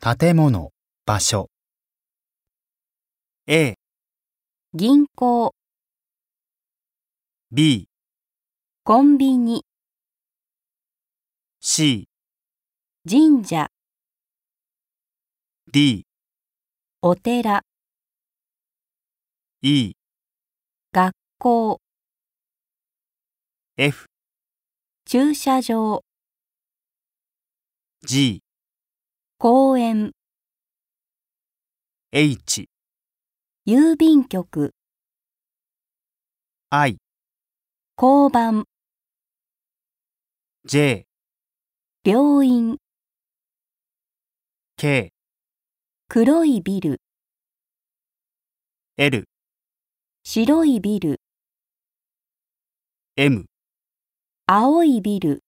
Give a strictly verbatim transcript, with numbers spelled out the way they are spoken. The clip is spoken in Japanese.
建物、場所。A、 銀行、 B、 コンビニ、 C、 神社、 D、 お寺、 E、 学校、 F、 駐車場、 G、 公園、 H、 郵便局、 I、 交番、 J、 病院、 K、 黒いビル、 L、 白いビル、 M、 青いビル。